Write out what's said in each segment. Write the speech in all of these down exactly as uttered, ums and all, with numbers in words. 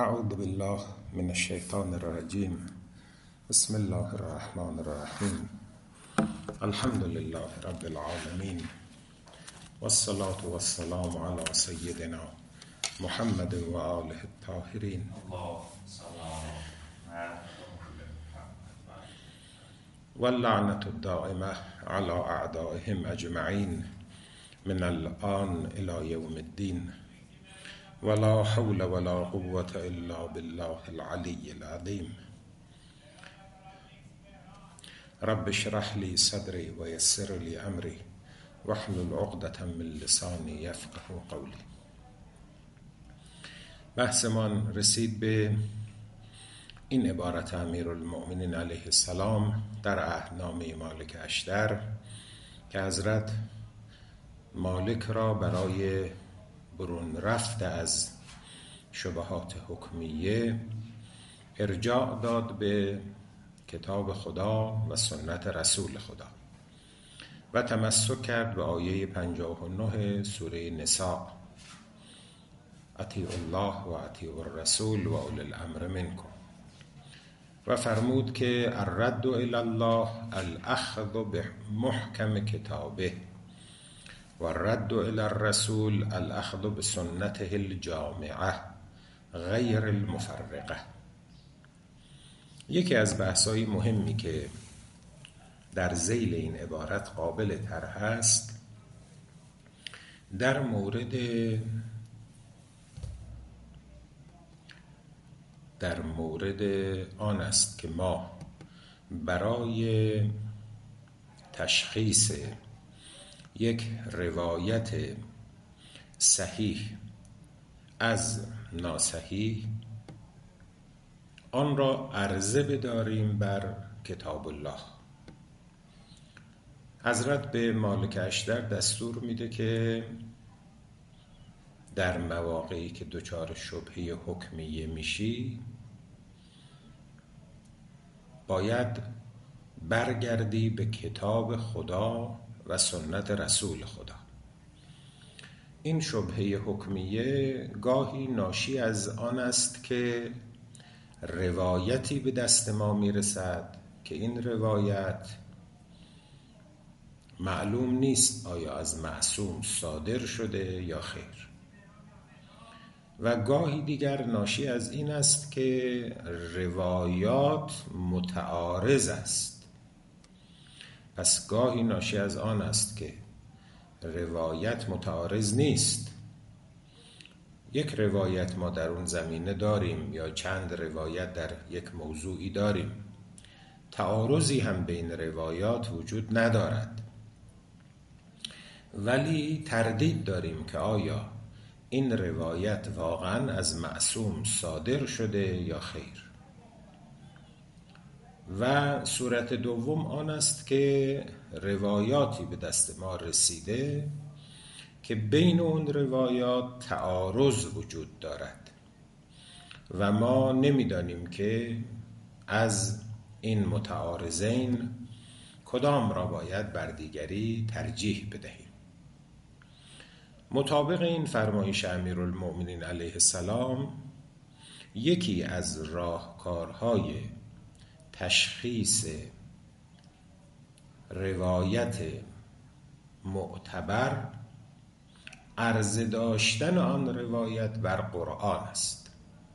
اعوذ بالله من الشیطان الرجیم. بسم الله الرحمن الرحیم. الحمد لله رب العالمین والصلاة والسلام علی سیدنا محمد و آله الطاهرین. واللعنة الدائمة على اعدائهم اجمعین من الآن الى یوم الدین. ولا حول ولا قوة الا بالله العلی العظیم. رب اشرح لي صدري ويسر لي امري واحلل عقدة من لسانی یفقهوا قولی. بحثمان رسید به این عبارت امیرالمؤمنین علیه السلام در عهدنامه مالک اشتر که حضرت مالک را برای برون رفته از شبهات حکمیه ارجاع داد به کتاب خدا و سنت رسول خدا و تمسک کرد به آیه پنجاه و نه سوره نساء: اطیعوا الله و اطیعوا الرسول و اولی الامر منکم، و فرمود که الرد الی الله الاخذ بمحکم کتابه و الرد الی الرسول الاخذ بسنته الجامعه غیر المفرقه. یکی از بحث‌های مهمی که در ذیل این عبارت قابل طرح است در مورد در مورد آن است که ما برای تشخیص یک روایت صحیح از ناصحیح آن را عرضه بداریم بر کتاب الله. حضرت به مالک اشتر دستور میده که در مواقعی که دچار شبهه حکمیه میشی باید برگردی به کتاب خدا و سنت رسول خدا. این شبهه حکمیه گاهی ناشی از آن است که روایتی به دست ما میرسد که این روایت معلوم نیست آیا از معصوم صادر شده یا خیر، و گاهی دیگر ناشی از این است که روایات متعارض است. پس گاهی ناشی از آن است که روایت متعارض نیست، یک روایت ما در اون زمینه داریم یا چند روایت در یک موضوعی داریم، تعارضی هم بین روایات وجود ندارد، ولی تردید داریم که آیا این روایت واقعا از معصوم صادر شده یا خیر. و صورت دوم آن است که روایاتی به دست ما رسیده که بین اون روایات تعارض وجود دارد و ما نمیدانیم که از این متعارضین کدام را باید بر دیگری ترجیح بدهیم. مطابق این فرمایش امیرالمؤمنین علیه السلام یکی از راهکارهای تشخیص روایت معتبر عرضه داشتن آن روایت بر قرآن است.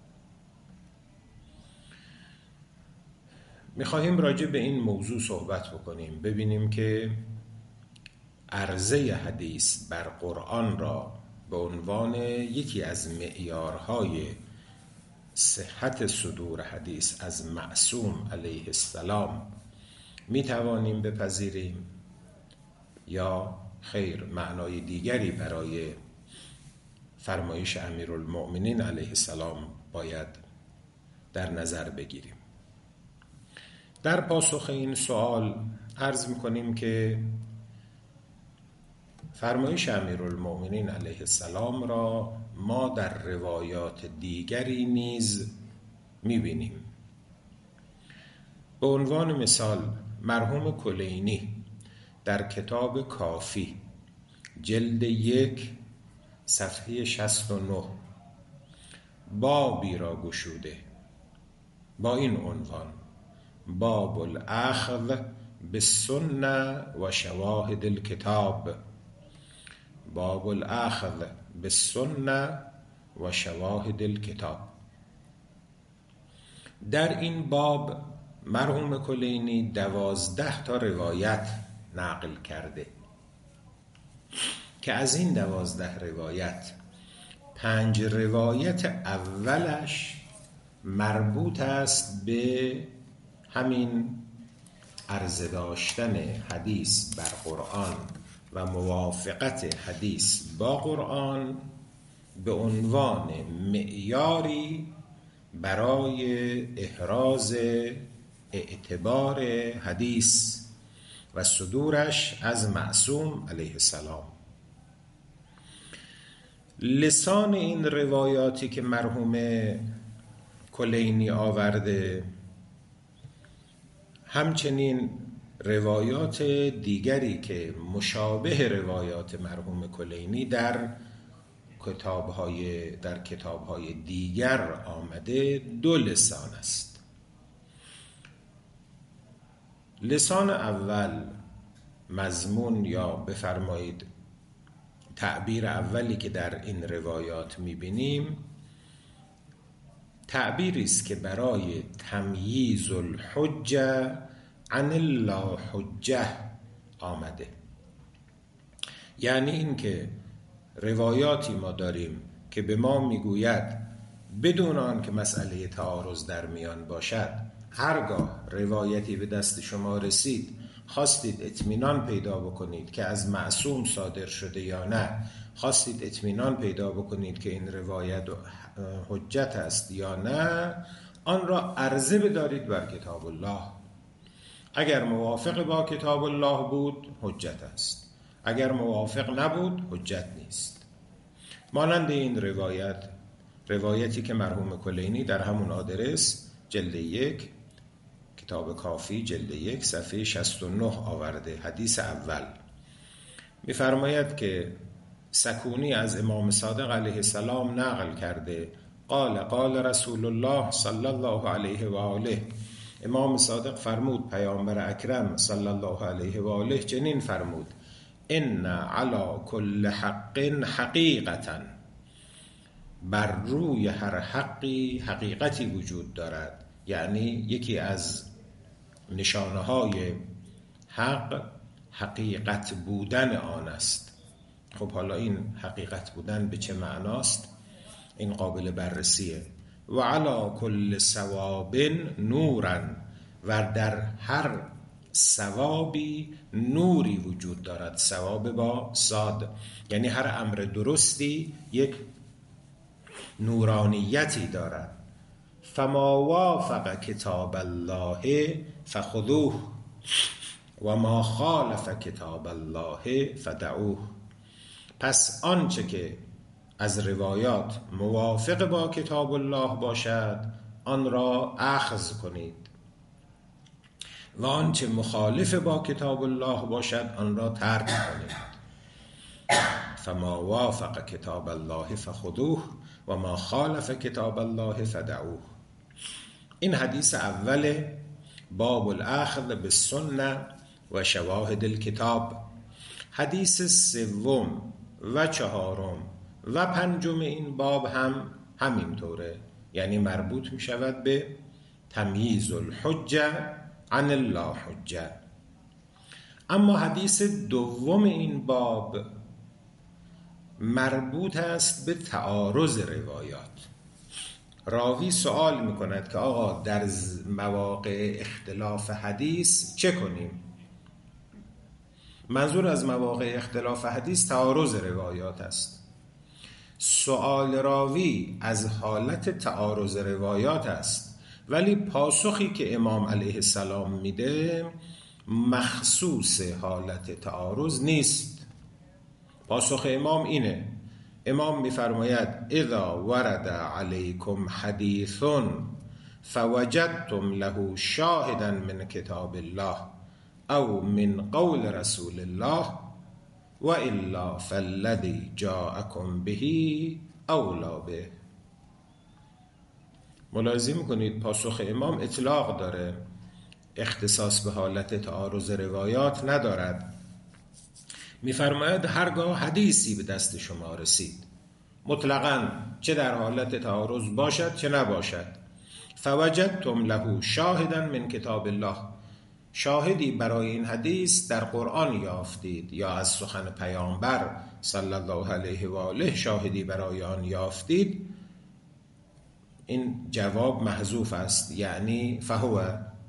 می‌خواهیم راجع به این موضوع صحبت بکنیم، ببینیم که عرضه حدیث بر قرآن را به عنوان یکی از معیارهای صحت صدور حدیث از معصوم علیه السلام می توانیم بپذیریم یا خیر معنای دیگری برای فرمایش امیرالمؤمنین علیه السلام باید در نظر بگیریم. در پاسخ این سوال عرض می کنیم که فرمایش امیرالمؤمنین علیه السلام را ما در روایات دیگری نیز می‌بینیم. به عنوان مثال مرحوم کلینی در کتاب کافی جلد یک صفحه شصت و نه بابی را گشوده با این عنوان: باب الاخذ بالسنه و شواهد الکتاب. باب الاخذ بالسنه و شواهد الکتاب. در این باب مرحوم کلینی دوازده تا روایت نقل کرده که از این دوازده روایت پنج روایت اولش مربوط است به همین عرضه داشتن حدیث بر قرآن و موافقت حدیث با قرآن به عنوان معیاری برای احراز اعتبار حدیث و صدورش از معصوم علیه السلام. لسان این روایاتی که مرحوم کلینی آورده همچنین روایات دیگری که مشابه روایات مرحوم کلینی در کتاب‌های در کتاب‌های دیگر آمده دو لسان است. لسان اول مضمون یا بفرمایید تعبیر اولی که در این روایات می‌بینیم تعبیری است که برای تمییز الحجه عن اللا حجه آمده. یعنی این که روایاتی ما داریم که به ما میگوید بدون آن که مسئله تعارض در میان باشد هرگاه روایتی به دست شما رسید خواستید اطمینان پیدا بکنید که از معصوم صادر شده یا نه، خواستید اطمینان پیدا بکنید که این روایت حجت است یا نه، آن را عرضه بدارید بر کتاب الله. اگر موافق با کتاب الله بود حجت است، اگر موافق نبود حجت نیست. مانند این روایت روایتی که مرحوم کلینی در همون آدرس جلد یک کتاب کافی جلد یک صفحه شصت و نه آورده. حدیث اول می‌فرماید که سکونی از امام صادق علیه السلام نقل کرده قال قال رسول الله صلی الله علیه و آله. امام صادق فرمود، پیامبر اکرم صلی الله علیه و آله چنین فرمود: ان علی کل حق حقیقتا، بر روی هر حقی حقیقتی وجود دارد. یعنی یکی از نشانه های حق حقیقت بودن آن است. خب حالا این حقیقت بودن به چه معناست؟ این قابل بررسیه. و علی کل ثواب نورا، و در هر ثوابی نوری وجود دارد. ثواب با صاد، یعنی هر امر درستی یک نورانیتی دارد. فما وافق کتاب الله فخذوه و ما خالف کتاب الله فدعوه. پس آنچه که از روایات موافق با کتاب الله باشد آن را اخذ کنید و آنچه مخالف با کتاب الله باشد آن را ترک کنید. فما وافق کتاب الله فخذوه و ما خالف کتاب الله فدعوه. این حدیث اول باب الاخذ بالسنه و شواهد الکتاب. حدیث سوم و چهارم و پنجم این باب هم همینطوره، یعنی مربوط می شود به تمییز الحجه عن اللا حجه. اما حدیث دوم این باب مربوط است به تعارض روایات. راوی سوال می کند که آقا در مواقع اختلاف حدیث چه کنیم؟ منظور از مواقع اختلاف حدیث تعارض روایات است. سوال راوی از حالت تعارض روایات است، ولی پاسخی که امام علیه السلام میده مخصوص حالت تعارض نیست. پاسخ امام اینه، امام میفرماید اذا ورد علیکم حدیث فوجدتم له شاهدا من کتاب الله او من قول رسول الله و الا فالذی جاءکم به اولا به. ملاحظه میکنید پاسخ امام اطلاق داره، اختصاص به حالت تعارض روایات ندارد. میفرماید هرگاه حدیثی به دست شما رسید، مطلقاً چه در حالت تعارض باشد چه نباشد، فوجدتم له شاهدا من کتاب الله، شاهدی برای این حدیث در قرآن یافتید یا از سخن پیامبر صلی الله علیه و آله شاهدی برای آن یافتید، این جواب محذوف است، یعنی فهو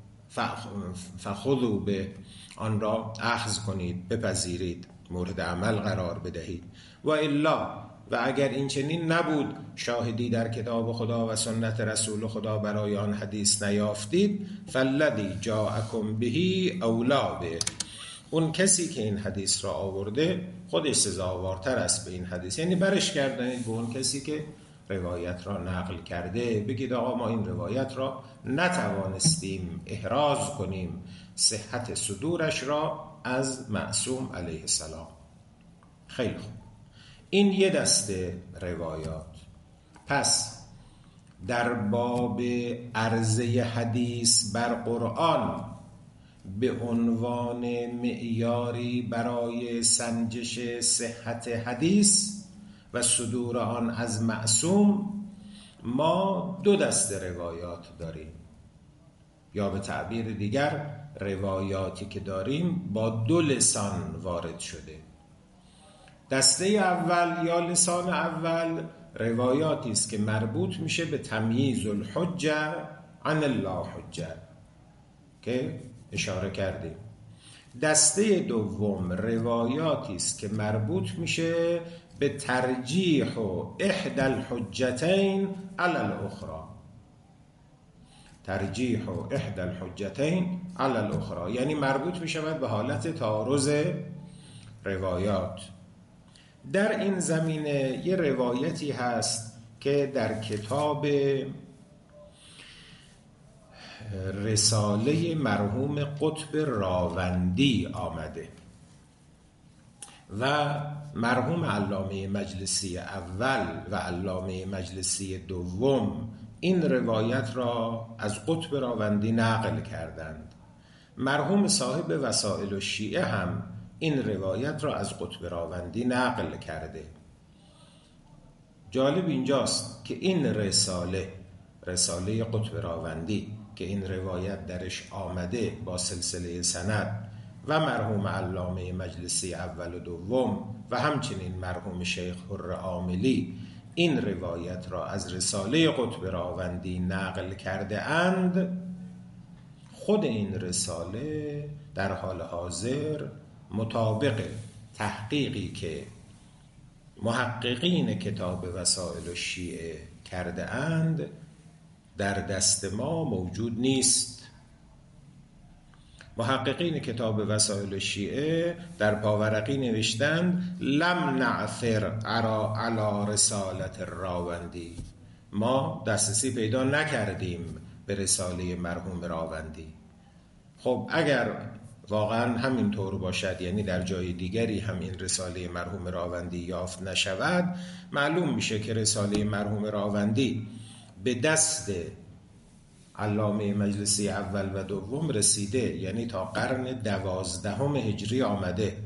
فخذوا به، آن را اخذ کنید، بپذیرید، مورد عمل قرار بدهید. و الا، و اگر این چنین نبود، شاهدی در کتاب خدا و سنت رسول خدا برای آن حدیث نیافتید، فالذی جاءکم به اولا به، اون کسی که این حدیث را آورده خودش سزاوارتر است به این حدیث، یعنی برش گردانید به اون کسی که روایت را نقل کرده، بگید آقا ما این روایت را نتوانستیم احراز کنیم صحت صدورش را از معصوم علیه السلام. خیلی خوب، این یه دسته روایات. پس در باب عرضه حدیث بر قرآن به عنوان معیاری برای سنجش صحت حدیث و صدور آن از معصوم، ما دو دسته روایات داریم، یا به تعبیر دیگر روایاتی که داریم با دو لسان وارد شده. دسته اول یا لسان اول روایاتی است که مربوط میشه به تمییز الحجه عن اللا حجه که اشاره کردیم. دسته دوم روایاتی است که مربوط میشه به ترجیح و احدى الحجتین علی الاخرى، ترجیح و احدى الحجتین علی الاخرى، یعنی مربوط میشود به حالت تعارض روایات. در این زمینه یه روایتی هست که در کتاب رساله مرحوم قطب راوندی آمده و مرحوم علامه مجلسی اول و علامه مجلسی دوم این روایت را از قطب راوندی نقل کردند. مرحوم صاحب وسائل الشیعه هم این روایت را از قطب راوندی نقل کرده. جالب اینجاست که این رساله، رساله قطب راوندی که این روایت درش آمده با سلسله سند و مرحوم علامه مجلسی اول و دوم و همچنین مرحوم شیخ حر عاملی این روایت را از رساله قطب راوندی نقل کرده اند، خود این رساله در حال حاضر مطابق تحقیقی که محققین کتاب وسائل الشیعه کرده اند در دست ما موجود نیست. محققین کتاب وسائل الشیعه در پاورقی نوشتند لم نعثر علی رسالت راوندی، ما دسترسی پیدا نکردیم به رساله مرحوم راوندی. خب اگر واقعا همین طور باشد، یعنی در جای دیگری هم این رساله مرحوم راوندی یافت نشود، معلوم میشه که رساله مرحوم راوندی به دست علامه مجلسی اول و دوم رسیده، یعنی تا قرن دوازدهم هجری آمده.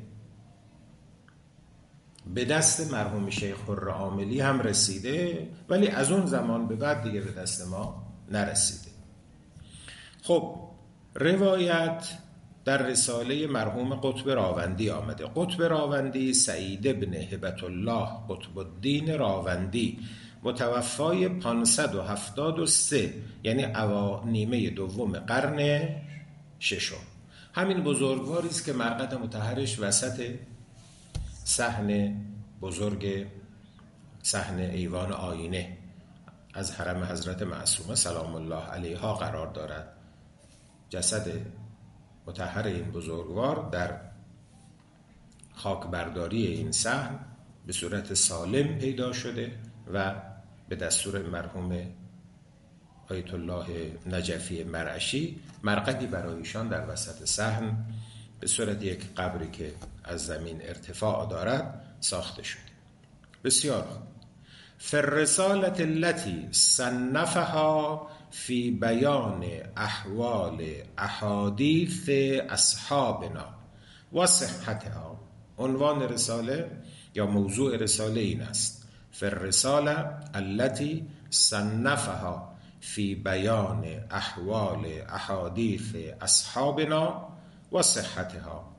به دست مرحوم شیخ حر عاملی هم رسیده، ولی از اون زمان به بعد دیگه به دست ما نرسیده. خب روایت در رساله مرحوم قطب راوندی آمده. قطب راوندی سعید ابن هبت الله قطب الدین راوندی، متوفای پانصد و هفتاد و سه، یعنی اوا نیمه دوم قرن ششم. همین بزرگواری است که مرقد مطهرش وسط صحن بزرگ، صحن ایوان آینه از حرم حضرت معصومه سلام الله علیها قرار دارد. جسد مطهر این بزرگوار در خاک برداری این صحن به صورت سالم پیدا شده و به دستور مرحوم آیت الله نجفی مرعشی مرقدی برای ایشان در وسط صحن به صورت یک قبری که از زمین ارتفاع دارد ساخته شده. بسیار خوب. فی الرسالة التي صنفها فی بیان احوال احادیث اصحابنا و صحتها. عنوان رساله یا موضوع رساله این است: فی الرساله التي صنفها فی بیان احوال احادیث اصحابنا و صحتها.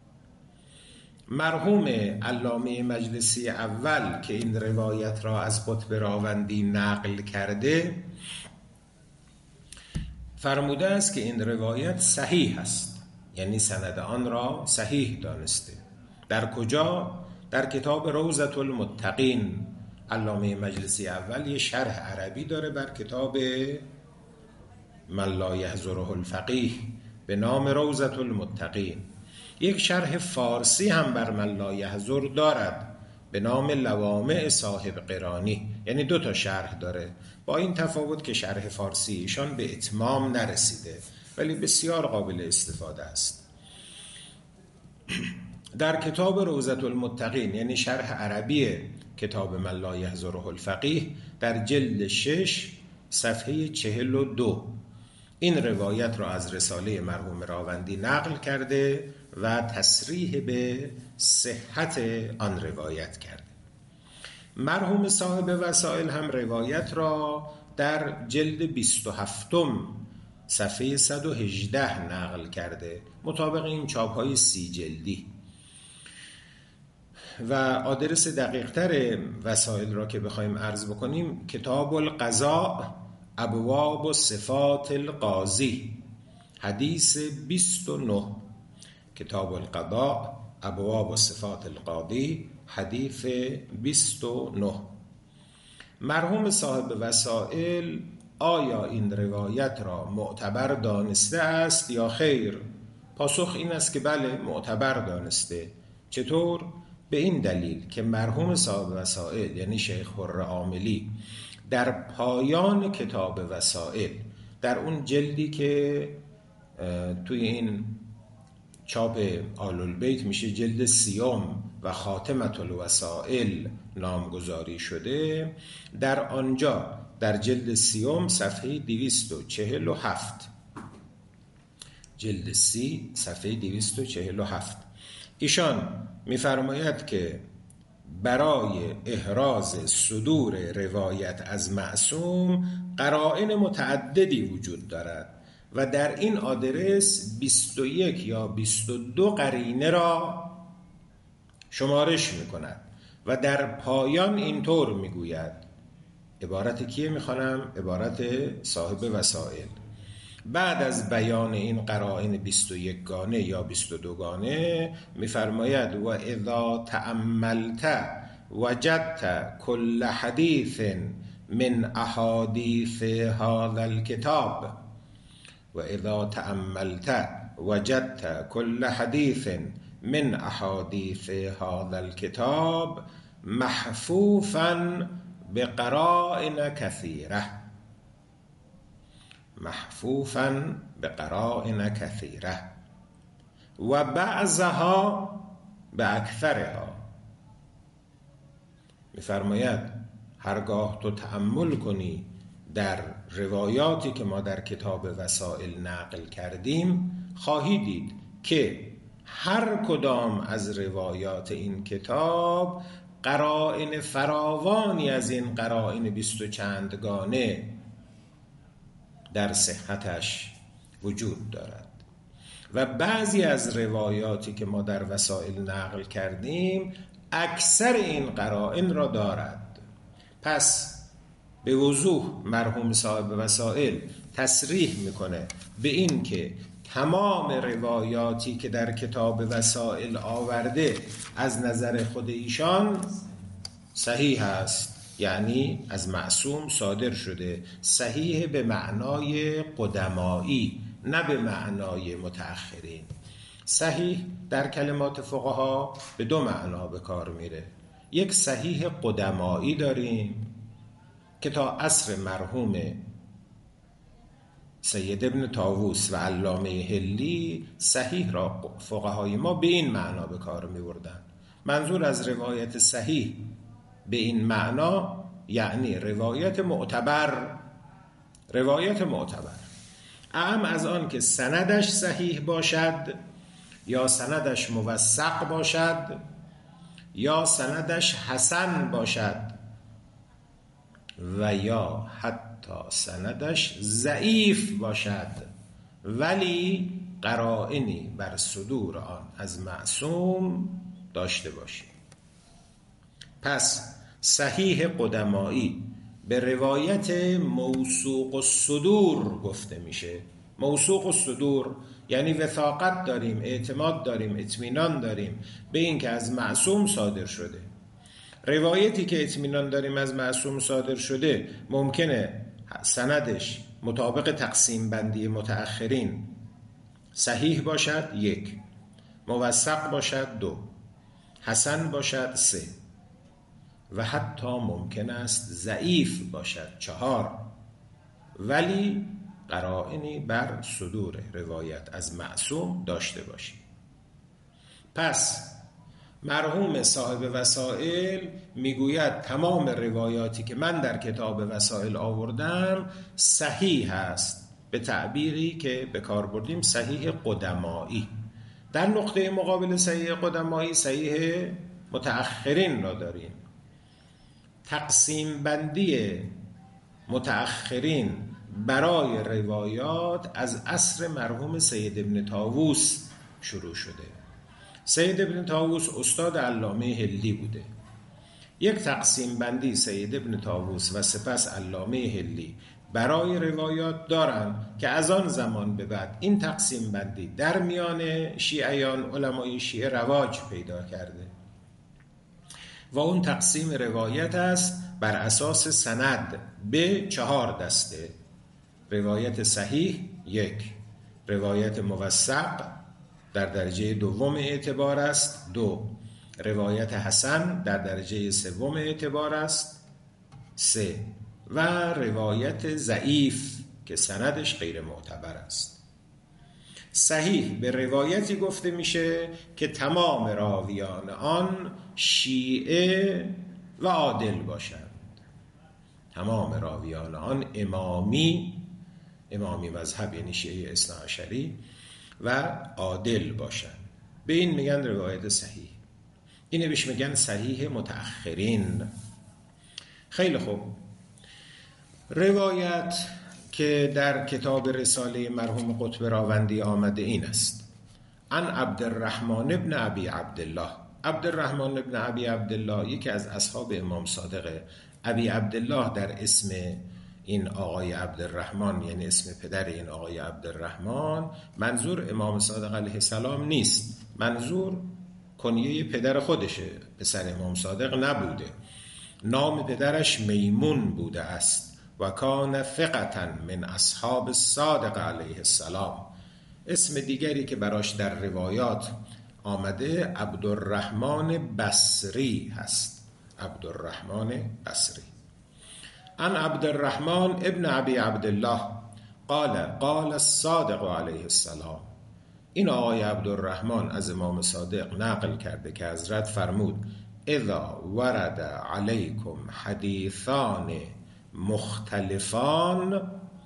مرحوم علامه مجلسی اول که این روایت را از قطب راوندی نقل کرده فرموده است که این روایت صحیح است، یعنی سند آن را صحیح دانسته. در کجا؟ در کتاب روضة المتقین. علامه مجلسی اول یه شرح عربی داره بر کتاب من لا یحضره الفقیه به نام روضة المتقین. یک شرح فارسی هم بر من لا یحضر دارد به نام لوامع صاحب قرانی، یعنی دو تا شرح داره، با این تفاوت که شرح فارسی ایشان به اتمام نرسیده ولی بسیار قابل استفاده است. در کتاب روضة المتقین، یعنی شرح عربی کتاب من لا یحضره الفقیه، در جلد شش صفحه چهل و دو این روایت را از رساله مرحوم راوندی نقل کرده و تصریح به صحت آن روایت کرده. مرحوم صاحب وسائل هم روایت را در جلد بیست و هفت صفحه صد و هجده نقل کرده مطابق این چاپ‌های سی جلدی. و آدرس دقیق‌تر وسائل را که بخوایم عرض بکنیم: کتاب القضاء ابواب و صفات القاضی، حدیث بیست و نه. کتاب القضاء ابواب و صفات القاضی، حدیث بیست و نه. مرحوم صاحب وسائل آیا این روایت را معتبر دانسته است یا خیر؟ پاسخ این است که بله، معتبر دانسته. چطور؟ به این دلیل که مرحوم صاحب وسائل یعنی شیخ حر عاملی در پایان کتاب وسائل، در اون جلدی که توی این چاپ آل البیت میشه جلد سیوم و خاتمة الوسائل نامگذاری شده، در آنجا در جلد سیوم صفحه دویست و چهل و هفت، جلد سی صفحه دویست و چهل و هفت، ایشان میفرماید که برای احراز صدور روایت از معصوم قرائن متعددی وجود دارد و در این آدرس بیست و یک یا بیست و دو قرینه را شمارش میکند و در پایان اینطور میگوید. عبارت کیه میخوانم؟ عبارت صاحب وسائل. بعد از بیان این قرائن بیست و یک گانه یا بیست و دو گانه میفرماید: و اذا تأملت وجدت كل حدیث من احادیث هذا الكتاب و اذا تأملت وجدت كل حدیث من احادیث هذا الكتاب محفوفا بقرائن كثيرة محفوفا بقرائن كثيرة و بعضها باکثرها. میفرماید هرگاه تو تأمل کنی در روایاتی که ما در کتاب وسائل نقل کردیم، خواهی دید که هر کدام از روایات این کتاب قرائن فراوانی از این قرائن بیست و چندگانه در صحتش وجود دارد و بعضی از روایاتی که ما در وسائل نقل کردیم اکثر این قرائن را دارد. پس به وضوح مرحوم صاحب وسائل تصریح میکنه به این که تمام روایاتی که در کتاب وسائل آورده از نظر خود ایشان صحیح است، یعنی از معصوم صادر شده. صحیح به معنای قدمایی، نه به معنای متأخرین. صحیح در کلمات فقها به دو معنا به کار میره. یک صحیح قدمایی داریم که تا عصر مرحوم سید ابن طاووس و علامه حلی صحیح را فقهای ما به این معنا به کار می بردن. منظور از روایت صحیح به این معنا یعنی روایت معتبر، روایت معتبر اعم از آن که سندش صحیح باشد یا سندش موثق باشد یا سندش حسن باشد و یا حتی سندش ضعیف باشد ولی قرائنی بر صدور آن از معصوم داشته باشیم. پس صحیح قدمایی به روایت موثوق الصدور گفته میشه. موثوق الصدور یعنی وثاقت داریم، اعتماد داریم، اطمینان داریم به این که از معصوم صادر شده. روایتی که اطمینان داریم از معصوم صادر شده ممکنه سندش مطابق تقسیم بندی متأخرین صحیح باشد، یک، موثق باشد، دو، حسن باشد، سه، و حتی ممکن است ضعیف باشد، چهار، ولی قرائنی بر صدور روایت از معصوم داشته باشیم. پس مرحوم صاحب وسائل میگوید تمام روایاتی که من در کتاب وسائل آوردم صحیح است، به تعبیری که به کار بردیم صحیح قدمایی. در نقطه مقابل صحیح قدمایی صحیح متأخرین را داریم. تقسیم بندی متأخرین برای روایات از عصر مرحوم سید ابن طاووس شروع شده. سید ابن طاووس استاد علامه هلی بوده. یک تقسیم بندی سید ابن طاووس و سپس علامه هلی برای روایات دارن که از آن زمان به بعد این تقسیم بندی در میان شیعیان علمای شیعه رواج پیدا کرده و اون تقسیم روایت است بر اساس سند به چهار دسته: روایت صحیح یک، روایت موثق در درجه دوم اعتبار است دو، روایت حسن در درجه سوم اعتبار است سه، و روایت ضعیف که سندش غیر معتبر است. صحیح به روایتی گفته میشه که تمام راویان آن شیعه و عادل باشند، تمام راویان آن امامی، امامی مذهب یعنی شیعه اثنا عشری، و عادل باشند. به این میگن روایت صحیح. اینه بهش میگن صحیح متأخرین. خیلی خوب. روایت که در کتاب رساله مرحوم قطب راوندی آمده این است: عن عبدالرحمن ابن ابی عبدالله. عبدالرحمن ابن ابی عبدالله یکی از اصحاب امام صادقه. ابی عبدالله در اسم این آقای عبدالرحمن یعنی اسم پدر این آقای عبدالرحمن منظور امام صادق علیه السلام نیست، منظور کنیه پدر خودشه. پسر امام صادق نبوده. نام پدرش میمون بوده است و کان ثقة من اصحاب الصادق علیه السلام. اسم دیگری که براش در روایات آمده عبدالرحمن بصری هست. عبدالرحمن بصری. عن عبدالرحمن ابن ابی عبدالله قال قال الصادق علیه السلام. این آقای عبدالرحمن از امام صادق نقل کرده که حضرت فرمود: اذا ورد علیکم حدیثان مختلفان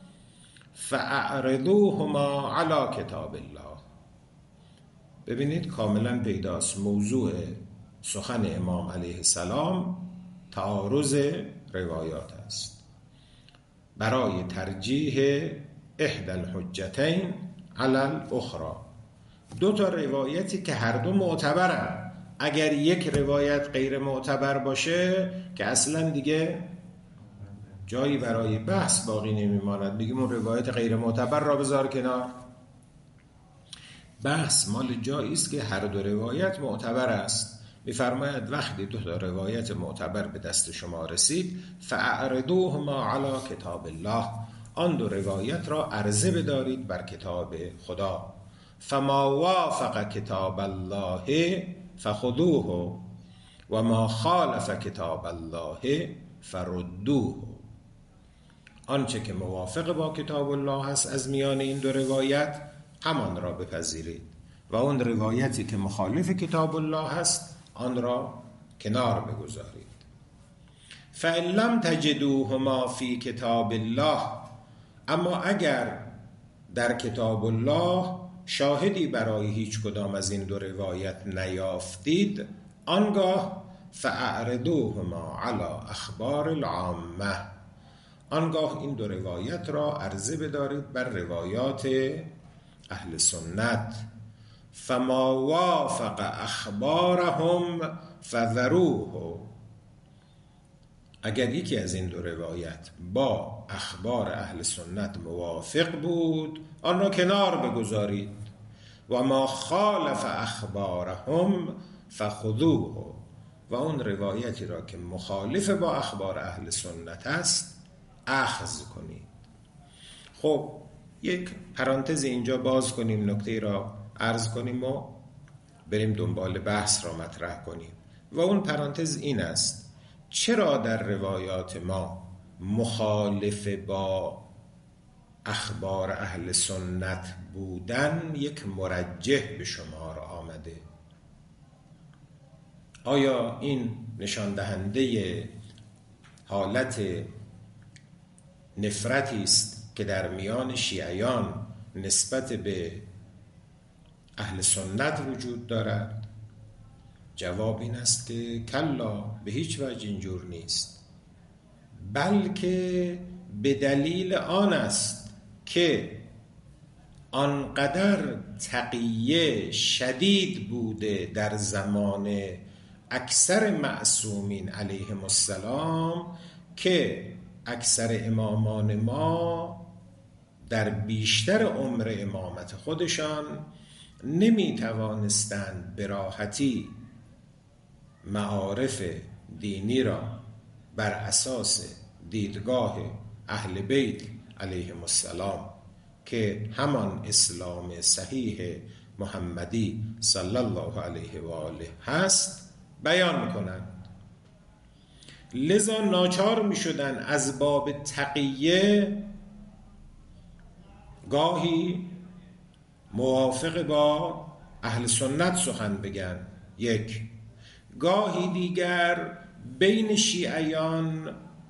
فاعرضوهما علی کتاب الله. ببینید کاملا پیداست موضوع سخن امام علیه السلام تعارض روایات است برای ترجیح احدى الحجتین علی الاخرى. دو تا روایتی که هر دو معتبرن. اگر یک روایت غیر معتبر باشه که اصلا دیگه جایی برای بحث باقی نمیماند، بگیم اون روایت غیر معتبر را بذار کنار. بحث مال جایی است که هر دو روایت معتبر است. می‌فرماید وقتی دو تا روایت معتبر به دست شما رسید فاعرضوهما علی کتاب الله، آن دو روایت را عرضه بدارید بر کتاب خدا. فما وافق کتاب الله فخذوه و ما خالف کتاب الله فردوه. آنچه که موافق با کتاب الله است از میان این دو روایت همان را بپذیرید و اون روایتی که مخالف کتاب الله است آن را کنار بگذارید. فإن لم تجدوهما فی کتاب الله، اما اگر در کتاب الله شاهدی برای هیچ کدام از این دو روایت نیافتید، آنگاه فاعرضوهما علی اخبار العامه، آنگاه این دو روایت را عرضه بدارید بر روایات اهل سنت. فما وافق اخبارهم فذروه، اگر یکی از این دو روایت با اخبار اهل سنت موافق بود، آن را کنار بگذارید. و ما خالف اخبارهم فخذوه، و اون روایتی را که مخالف با اخبار اهل سنت است اخذ کنید. خب یک پرانتز اینجا باز کنیم، نکته را عرض کنیم و بریم دنبال بحث را مطرح کنیم. و اون پرانتز این است: چرا در روایات ما مخالف با اخبار اهل سنت بودن یک مرجح به شمار آمده؟ آیا این نشان دهنده حالت نفرتی است که در میان شیعیان نسبت به اهل سنت وجود دارد؟ جواب این است که کلا، به هیچ وجه اینجور نیست، بلکه به دلیل آن است که آنقدر تقیه شدید بوده در زمان اکثر معصومین علیهم السلام که اکثر امامان ما در بیشتر عمر امامت خودشان نمی توانستند به راحتی معارف دینی را بر اساس دیدگاه اهل بیت علیهم السلام که همان اسلام صحیح محمدی صلی الله علیه و آله هست بیان کنند. لذا ناچار می شدن از باب تقیه گاهی موافق با اهل سنت سخن بگن، یک، گاهی دیگر بین شیعیان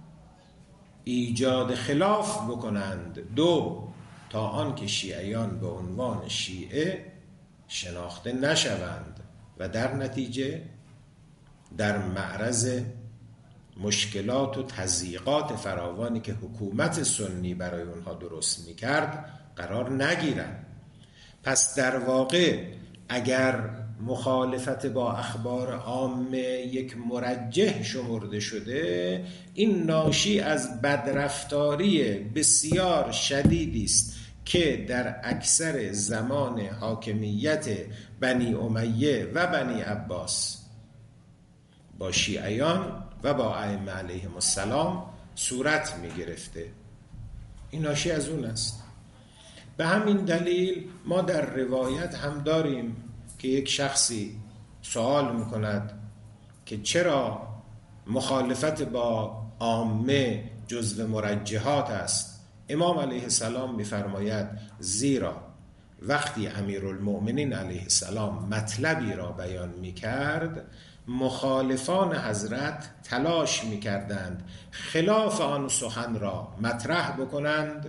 ایجاد خلاف بکنند، دو، تا آنکه شیعیان به عنوان شیعه شناخته نشوند و در نتیجه در معرض مشکلات و تضییقات فراوانی که حکومت سنی برای اونها درست میکرد قرار نگیرند. پس در واقع اگر مخالفت با اخبار عامه یک مرجح شمرده شده، این ناشی از بدرفتاری بسیار شدیدی است که در اکثر زمان حاکمیت بنی امیه و بنی عباس با شیعیان و با ائمه علیهم السلام صورت می گرفته. این ناشی از اون است. به همین دلیل ما در روایت هم داریم که یک شخصی سوال میکند که چرا مخالفت با عامه جزو مرجحات است. امام علیه السلام میفرماید زیرا وقتی امیرالمؤمنین علیه السلام مطلبی را بیان میکرد، مخالفان حضرت تلاش میکردند خلاف آن سخن را مطرح بکنند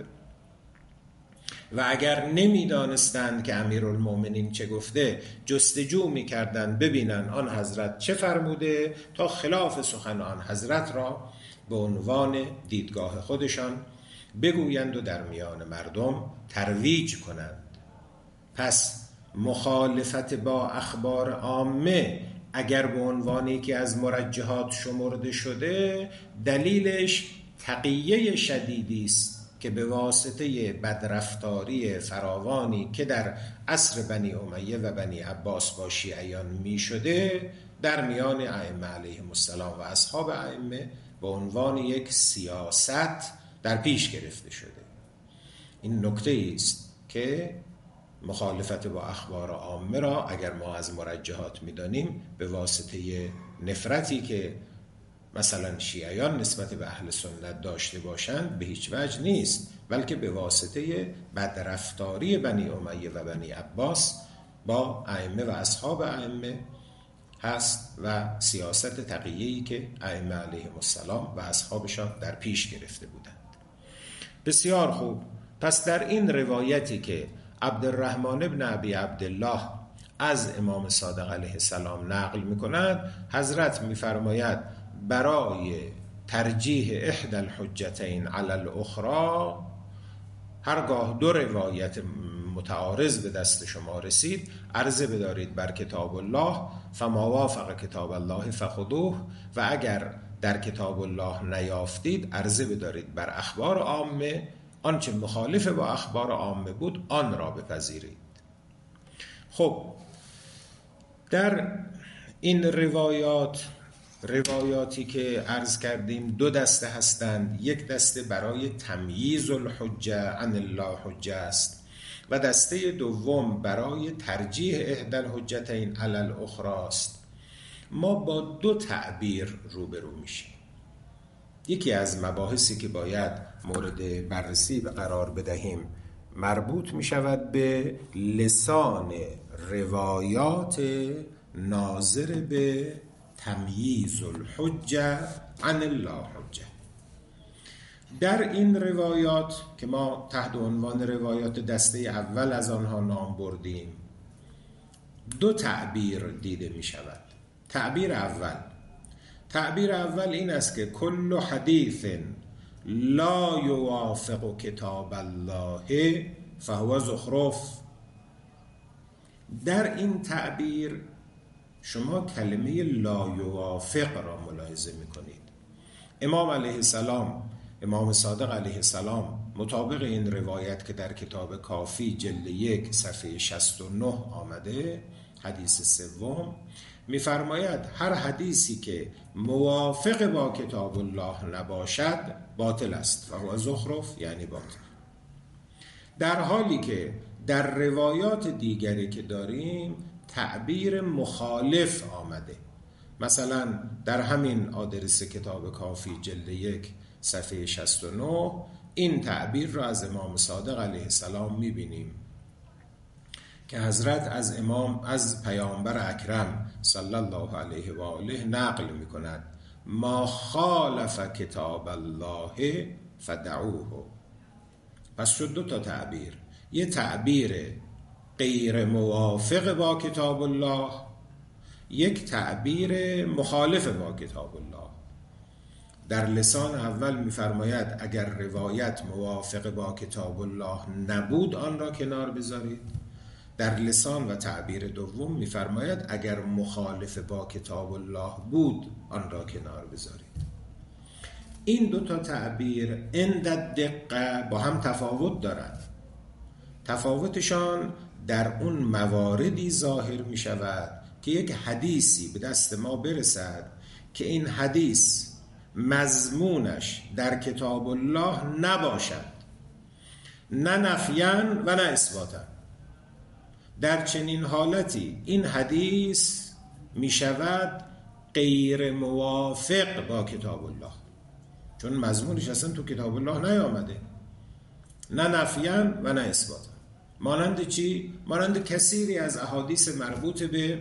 و اگر نمیدانستند که امیرالمؤمنین چه گفته، جستجو میکردند ببینند آن حضرت چه فرموده تا خلاف سخن آن حضرت را به عنوان دیدگاه خودشان بگویند و در میان مردم ترویج کنند. پس مخالفت با اخبار عامه اگر به عنوانی که از مرجحات شمرده شده، دلیلش تقیه شدیدی است که به واسطه بدرفتاری فراوانی که در عصر بنی امیه و بنی عباس با شیعیان می شده در میان ائمه علیهم السلام و اصحاب ائمه به عنوان یک سیاست در پیش گرفته شده. این نکته است که مخالفت با اخبار عامه را اگر ما از مرجحات می دانیم به واسطه نفرتی که مثلا شیعیان نسبت به اهل سنت داشته باشند به هیچ وجه نیست، بلکه به واسطه بدرفتاری بنی امیه و بنی عباس با ائمه و اصحاب ائمه هست و سیاست تقیه‌ای که ائمه علیهم السلام و اصحابشان در پیش گرفته بودند. بسیار خوب. پس در این روایتی که عبدالرحمن ابن ابی عبدالله از امام صادق علیه السلام نقل می کند، حضرت می فرماید برای ترجیح احدى الحجتین علی الاخری، هرگاه دو روایت متعارض به دست شما رسید، عرضه بدارید بر کتاب الله، فما وافق کتاب الله فخذوه، و اگر در کتاب الله نیافتید عرضه بدارید بر اخبار عامه، آنچه مخالف با اخبار عامه بود آن را بپذیرید. خب در این روایات روایاتی که عرض کردیم دو دسته هستند. یک دسته برای تمییز الحجه عن الله حجه است و دسته دوم برای ترجیح احدى الحجتین علی الاخری است. ما با دو تعبیر روبرو میشیم. یکی از مباحثی که باید مورد بررسی قرار بدهیم مربوط می شود به لسان روایات ناظر به تمییز الحجه عن الله حجه. در این روایات که ما تحت عنوان روایات دسته اول از آنها نام بردیم، دو تعبیر دیده می شود. تعبیر اول تعبیر اول این است که کل حدیث لا یوافق کتاب الله فهو زخرف. در این تعبیر شما کلمه لا یوافق را ملاحظه می‌کنید. امام علیه السلام، امام صادق علیه السلام، مطابق این روایت که در کتاب کافی جلد یک صفحه شصت و نه آمده، حدیث سوم، می‌فرماید هر حدیثی که موافق با کتاب الله نباشد باطل است و هو زخرف، یعنی باطل. در حالی که در روایات دیگری که داریم تعبیر مخالف آمده. مثلا در همین آدرس کتاب کافی جلد یک صفحه شصت و نه این تعبیر را از امام صادق علیه السلام می‌بینیم که حضرت از امام از پیامبر اکرم صلی الله علیه و آله نقل می کند ما خالف کتاب الله فدعوه. پس شد دو تا تعبیر، یه تعبیر غیر موافق با کتاب الله، یک تعبیر مخالف با کتاب الله. در لسان اول می فرماید اگر روایت موافق با کتاب الله نبود آن را کنار بذارید. در لسان و تعبیر دوم می‌فرماید اگر مخالف با کتاب الله بود آن را کنار بذارید. این دو تا تعبیر عند الدقه با هم تفاوت دارند. تفاوتشان در اون مواردی ظاهر می شود که یک حدیثی به دست ما برسد که این حدیث مضمونش در کتاب الله نباشد، نه نفیاً و نه اثباتاً. در چنین حالتی این حدیث می شود غیر موافق با کتاب الله، چون مضمونش اصلا تو کتاب الله نیامده، نه نفیاً و نه اثباتاً. مانند چی؟ مانند کثیری از احادیث مربوط به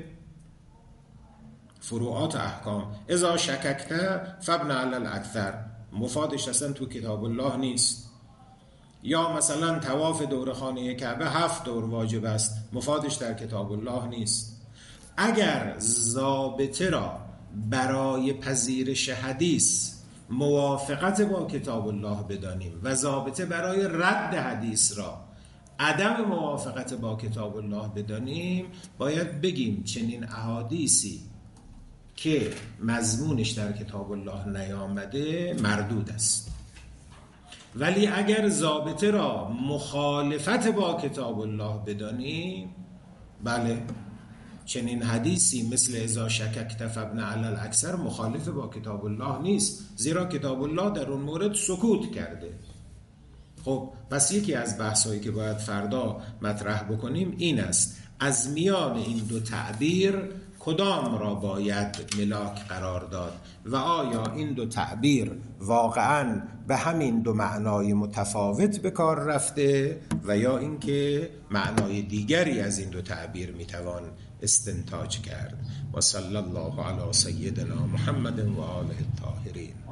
فروعات احکام، اذا شککت فابن علی الاکثر، مفادش اصلا تو کتاب الله نیست. یا مثلا طواف دور خانه کعبه هفت دور واجب است، مفادش در کتاب الله نیست. اگر ضابطه را برای پذیرش حدیث موافقت با کتاب الله بدانیم و ضابطه برای رد حدیث را عدم موافقت با کتاب الله بدانیم، باید بگیم چنین احادیثی که مضمونش در کتاب الله نیامده مردود است. ولی اگر ضابطه را مخالفت با کتاب الله بدانیم، بله چنین حدیثی مثل اذا شککت فابن علی الاکثر مخالف با کتاب الله نیست، زیرا کتاب الله در اون مورد سکوت کرده. خب پس یکی از بحثایی که باید فردا مطرح بکنیم این است از میان این دو تعبیر کدام را باید ملاک قرار داد و آیا این دو تعبیر واقعاً به همین دو معنای متفاوت به کار رفته و یا اینکه معنای دیگری از این دو تعبیر میتوان استنتاج کرد. و صلی الله علی سیدنا محمد و آله الطاهرین.